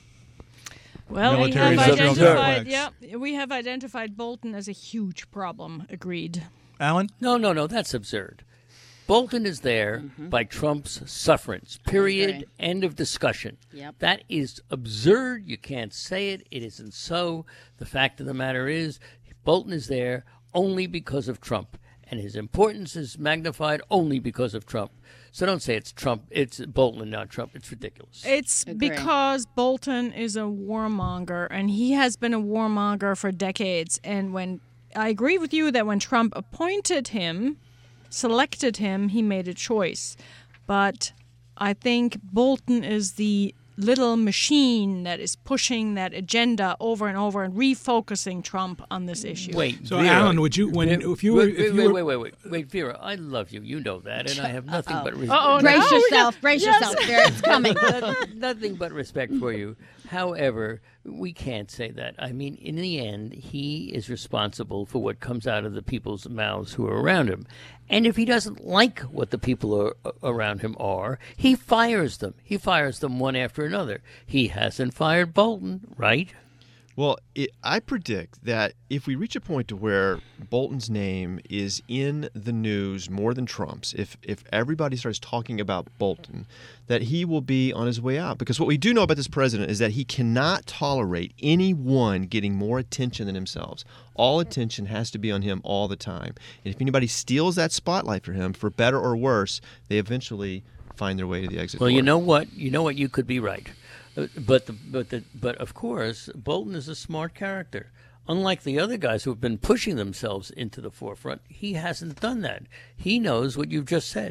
Well, we Military have industrial identified. complex. We have identified Bolton as a huge problem. Agreed. Alan? No, that's absurd. Bolton is there by Trump's sufferance. Period. agree. End of discussion. Yep. That is absurd. You can't say it. It isn't so. The fact of the matter is, Bolton is there only because of Trump, and his importance is magnified only because of Trump. So don't say it's Trump. It's Bolton and not Trump. It's ridiculous. It's Agree. because Bolton is a warmonger, and he has been a warmonger for decades. And when I agree with you that when Trump appointed him, selected him, he made a choice. But I think Bolton is the little machine that is pushing that agenda over and over and refocusing Trump on this issue. Wait, So, Vera, Alan, would you, when if you were, wait, Vera, I love you. You know that, and I have nothing but respect. Uh-oh, Brace no, yourself. Brace yourself. There, it's coming. Nothing but respect for you. However, we can't say that. I mean, in the end, he is responsible for what comes out of the people's mouths who are around him. And if he doesn't like what the people around him are, he fires them. He fires them one after another. He hasn't fired Bolton, right? Well, I predict that if we reach a point to where Bolton's name is in the news more than Trump's, if everybody starts talking about Bolton, that he will be on his way out. Because what we do know about this president is that he cannot tolerate anyone getting more attention than himself. All attention has to be on him all the time. And if anybody steals that spotlight for him, for better or worse, they eventually find their way to the exit Well, door. you know what? You could be right. But of course, Bolton is a smart character. Unlike the other guys who have been pushing themselves into the forefront, he hasn't done that. He knows what you've just said.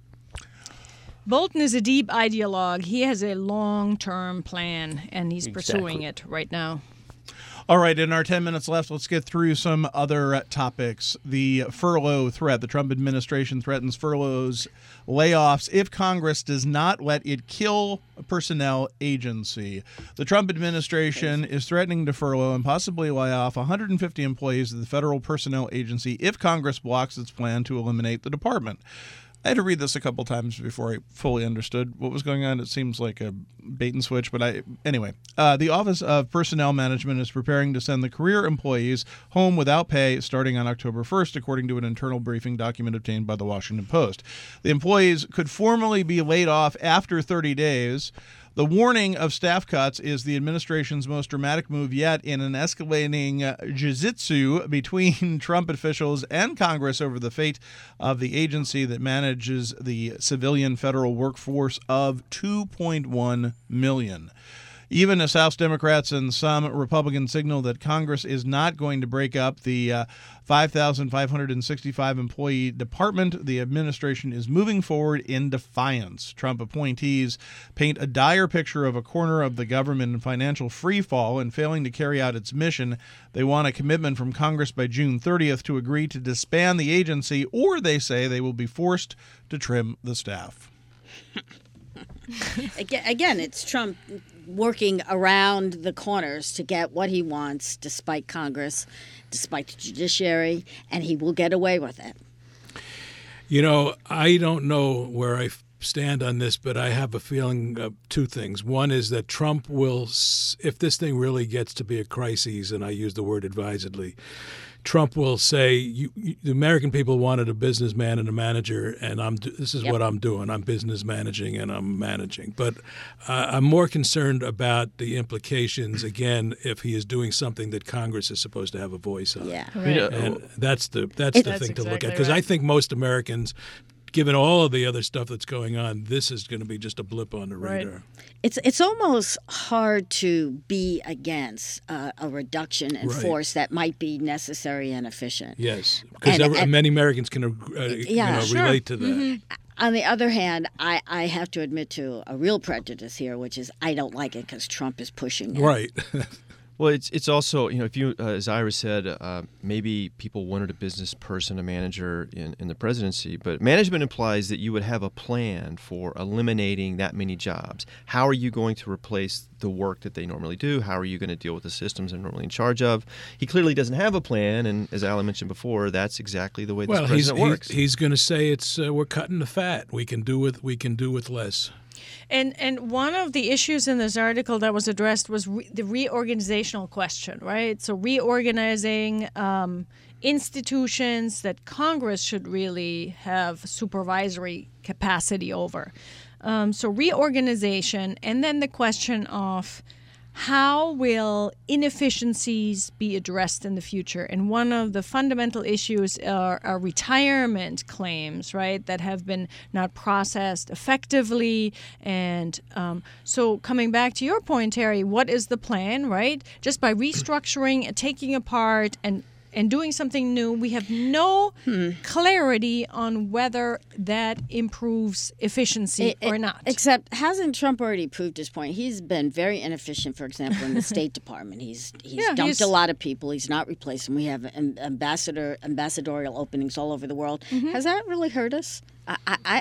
Bolton is a deep ideologue. He has a long-term plan, and he's Exactly. pursuing it right now. All right, in our 10 minutes left, let's get through some other topics. The furlough threat. The Trump administration threatens furloughs, layoffs, if Congress does not let it kill a personnel agency. The Trump administration is threatening to furlough and possibly lay off 150 employees of the Federal Personnel Agency if Congress blocks its plan to eliminate the department. I had to read this a couple times before I fully understood what was going on. It seems like a bait and switch, but anyway. The Office of Personnel Management is preparing to send the career employees home without pay starting on October 1st, according to an internal briefing document obtained by the Washington Post. The employees could formally be laid off after 30 days. The warning of staff cuts is the administration's most dramatic move yet in an escalating jiu-jitsu between Trump officials and Congress over the fate of the agency that manages the civilian federal workforce of 2.1 million. Even as House Democrats and some Republicans signal that Congress is not going to break up the 5,565 employee department, the administration is moving forward in defiance. Trump appointees paint a dire picture of a corner of the government in financial freefall and failing to carry out its mission. They want a commitment from Congress by June 30th to agree to disband the agency, or they say they will be forced to trim the staff. Again, it's Trump working around the corners to get what he wants, despite Congress, despite the judiciary, and he will get away with it. You know, I don't know where I stand on this, but I have a feeling of two things. One is that Trump will, if this thing really gets to be a crisis, and I use the word advisedly, Trump will say, the American people wanted a businessman and a manager, and this is what I'm doing. I'm business managing and I'm managing. But I'm more concerned about the implications, again, if he is doing something that Congress is supposed to have a voice on. Yeah. And that's the thing to look exactly at. Because right. I think most Americans, given all of the other stuff that's going on, this is going to be just a blip on the radar. It's almost hard to be against a reduction in force that might be necessary and efficient. Yes, because many Americans can relate to that. On the other hand, I have to admit to a real prejudice here, which is I don't like it because Trump is pushing it. Right. Well, it's also, if you, as Ira said, maybe people wanted a business person, a manager in the presidency, but management implies that you would have a plan for eliminating that many jobs. How are you going to replace the work that they normally do? How are you going to deal with the systems they're normally in charge of? He clearly doesn't have a plan, and as Alan mentioned before, that's exactly the way this president works. He's going to say it's we're cutting the fat. We can do with less. And one of the issues in this article that was addressed was the reorganizational question, right? So reorganizing institutions that Congress should really have supervisory capacity over. So reorganization, and then the question of how will inefficiencies be addressed in the future? And one of the fundamental issues are retirement claims, right, that have been not processed effectively. And so coming back to your point, Terry, what is the plan, right? Just by restructuring and taking apart and doing something new, we have no clarity on whether that improves efficiency or not. Except, hasn't Trump already proved his point? He's been very inefficient, for example, in the State Department. He's dumped a lot of people. He's not replaced them. We have ambassadorial openings all over the world. Has that really hurt us? Not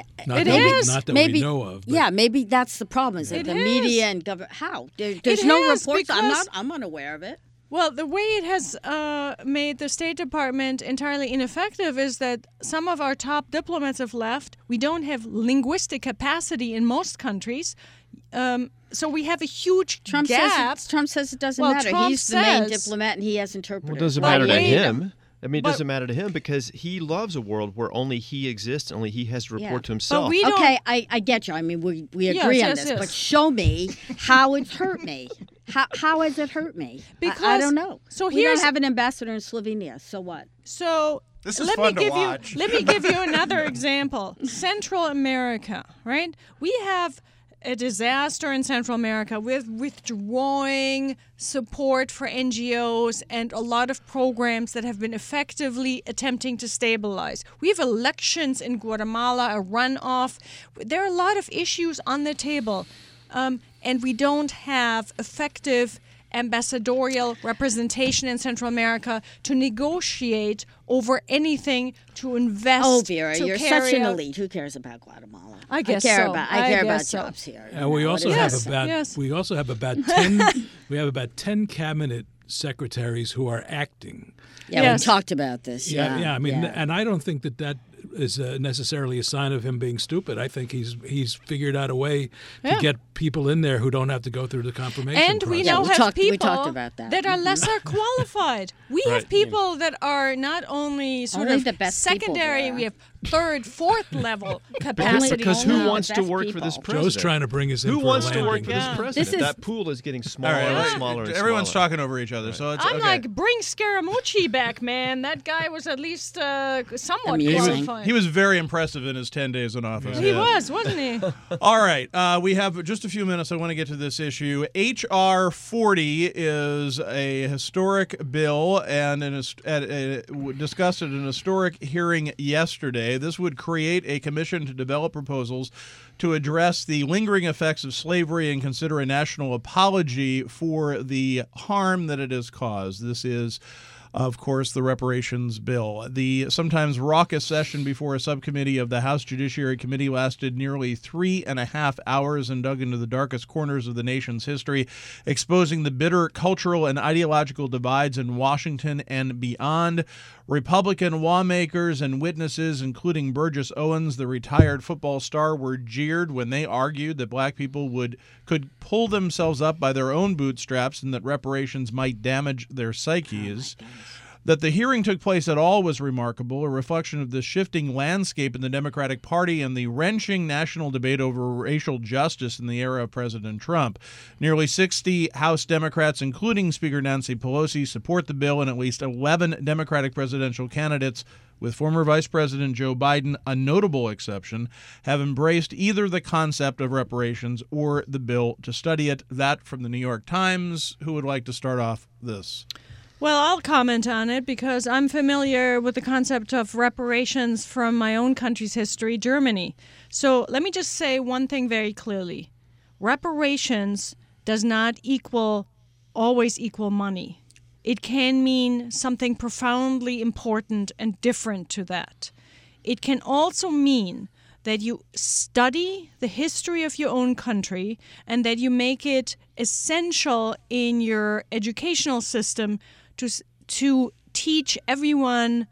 that we know of. But. Yeah, maybe that's the problem. Is that the media and government? How? There's no reports. I'm unaware of it. Well, the way it has made the State Department entirely ineffective is that some of our top diplomats have left. We don't have linguistic capacity in most countries. So we have a huge gap. Trump says it doesn't matter. He's the main diplomat and he has interpreters. Well, it doesn't matter to him. I mean, it doesn't matter to him because he loves a world where only he exists, only he has to report to himself. But we don't... Okay, I get you. I mean, we agree on this, but show me how it's hurt me. How has it hurt me? Because I don't know. So we don't have an ambassador in Slovenia. So what? So this is fun to watch. Let me give you another example. Central America, right? We have a disaster in Central America with withdrawing support for NGOs and a lot of programs that have been effectively attempting to stabilize. We have elections in Guatemala, a runoff. There are a lot of issues on the table, and we don't have effective ambassadorial representation in Central America to negotiate over anything to invest. Oh, Vera, you're such an elite. Who cares about Guatemala? I guess I care about jobs here. And we also have about 10 cabinet secretaries who are acting. Yeah, we talked about this. Yeah. I mean, and I don't think that is necessarily a sign of him being stupid. I think he's figured out a way to get people in there who don't have to go through the confirmation and process. We now have people we talked about that are lesser qualified. We have people that are not only the best secondary, we have third, fourth level capacity. Because who wants to work for this president? Joe's trying to bring us in. Who for wants a to work landing. for this president? That pool is getting smaller and smaller and Everyone's smaller. talking over each other, so it's I'm okay. like, bring Scaramucci back, man. That guy was at least somewhat Amusing. qualified. He was very impressive in his 10 days in office. He was, wasn't he? All right. We have just a few minutes. I want to get to this issue. H.R. 40 is a historic bill and discussed at an historic hearing yesterday. This would create a commission to develop proposals to address the lingering effects of slavery and consider a national apology for the harm that it has caused. This is, of course, the reparations bill. The sometimes raucous session before a subcommittee of the House Judiciary Committee lasted nearly 3.5 hours and dug into the darkest corners of the nation's history, exposing the bitter cultural and ideological divides in Washington and beyond. Republican lawmakers and witnesses, including Burgess Owens, the retired football star, were jeered when they argued that black people could pull themselves up by their own bootstraps and that reparations might damage their psyches. That the hearing took place at all was remarkable, a reflection of the shifting landscape in the Democratic Party and the wrenching national debate over racial justice in the era of President Trump. Nearly 60 House Democrats, including Speaker Nancy Pelosi, support the bill, and at least 11 Democratic presidential candidates, with former Vice President Joe Biden a notable exception, have embraced either the concept of reparations or the bill to study it. That from the New York Times. Who would like to start off this? Well, I'll comment on it because I'm familiar with the concept of reparations from my own country's history, Germany. So let me just say one thing very clearly. Reparations does not always equal money. It can mean something profoundly important and different to that. It can also mean that you study the history of your own country and that you make it essential in your educational system to teach everyone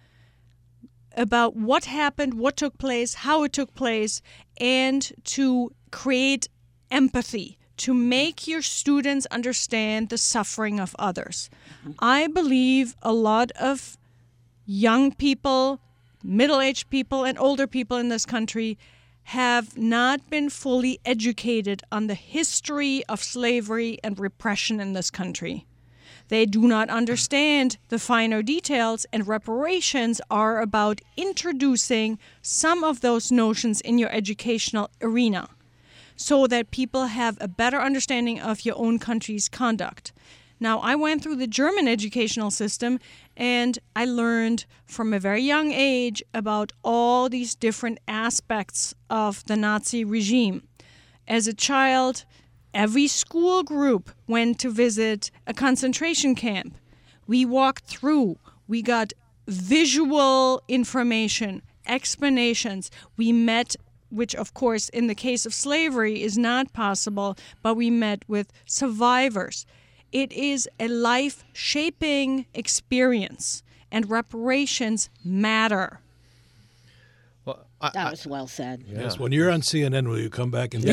about what happened, what took place, how it took place, and to create empathy, to make your students understand the suffering of others. I believe a lot of young people, middle-aged people, and older people in this country have not been fully educated on the history of slavery and repression in this country. They do not understand the finer details, and reparations are about introducing some of those notions in your educational arena so that people have a better understanding of your own country's conduct. Now, I went through the German educational system, and I learned from a very young age about all these different aspects of the Nazi regime. As a child, every school group went to visit a concentration camp. We walked through. We got visual information, explanations. We met, which of course in the case of slavery is not possible, but we met with survivors. It is a life-shaping experience, and reparations matter. Well, That was well said. Yes, when you're on CNN, will you come back and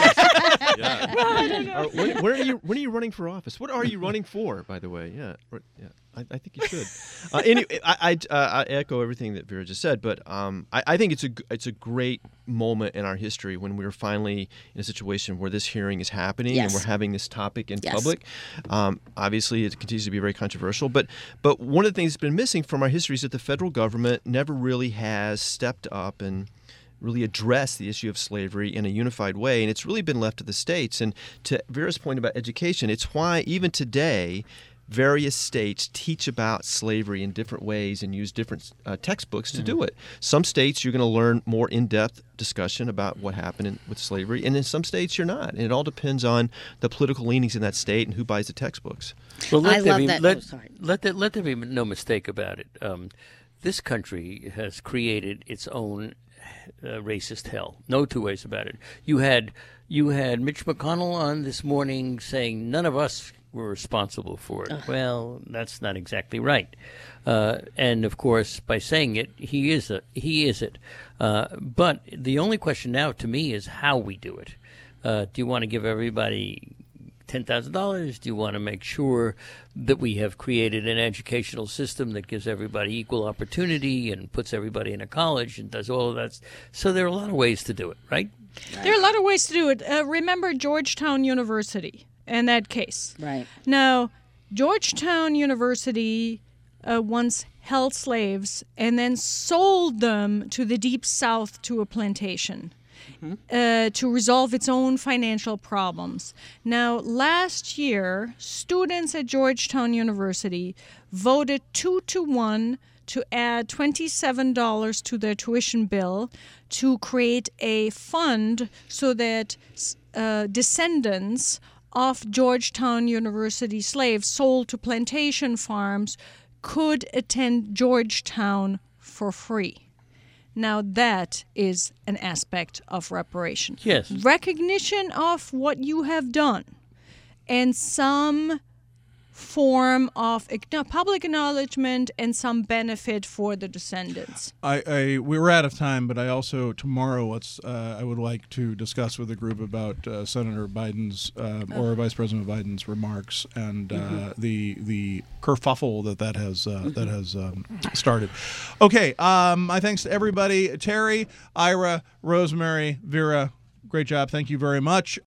when are you running for office? What are you running for, by the way? Yeah. I think you should. Anyway, I echo everything that Vera just said, but I think it's a great moment in our history when we're finally in a situation where this hearing is happening and we're having this topic in public. Obviously, it continues to be very controversial, but one of the things that's been missing from our history is that the federal government never really has stepped up and really address the issue of slavery in a unified way, and it's really been left to the states. And to Vera's point about education, it's why even today various states teach about slavery in different ways and use different textbooks to do it. Some states you're going to learn more in-depth discussion about what happened with slavery, and in some states you're not. And it all depends on the political leanings in that state and who buys the textbooks. Well, I love that. Let there be no mistake about it. This country has created its own racist hell. No two ways about it. You had Mitch McConnell on this morning saying none of us were responsible for it. Well, that's not exactly right. And of course, by saying it, he is it. But the only question now to me is how we do it. Do you want to give everybody $10,000? Do you want to make sure that we have created an educational system that gives everybody equal opportunity and puts everybody in a college and does all of that? So there are a lot of ways to do it, right? There are a lot of ways to do it. Remember Georgetown University in that case. Right. Now, Georgetown University once held slaves and then sold them to the Deep South to a plantation. To resolve its own financial problems. Now, last year, students at Georgetown University voted 2-1 to add $27 to their tuition bill to create a fund so that descendants of Georgetown University slaves sold to plantation farms could attend Georgetown for free. Now that is an aspect of reparation. Yes. Recognition of what you have done and some form of public acknowledgement and some benefit for the descendants. We were out of time, but I also tomorrow I would like to discuss with the group about Senator Biden's or Vice President Biden's remarks and the kerfuffle that has started. Okay, my thanks to everybody. Terry, Ira, Rosemary, Vera, great job. Thank you very much.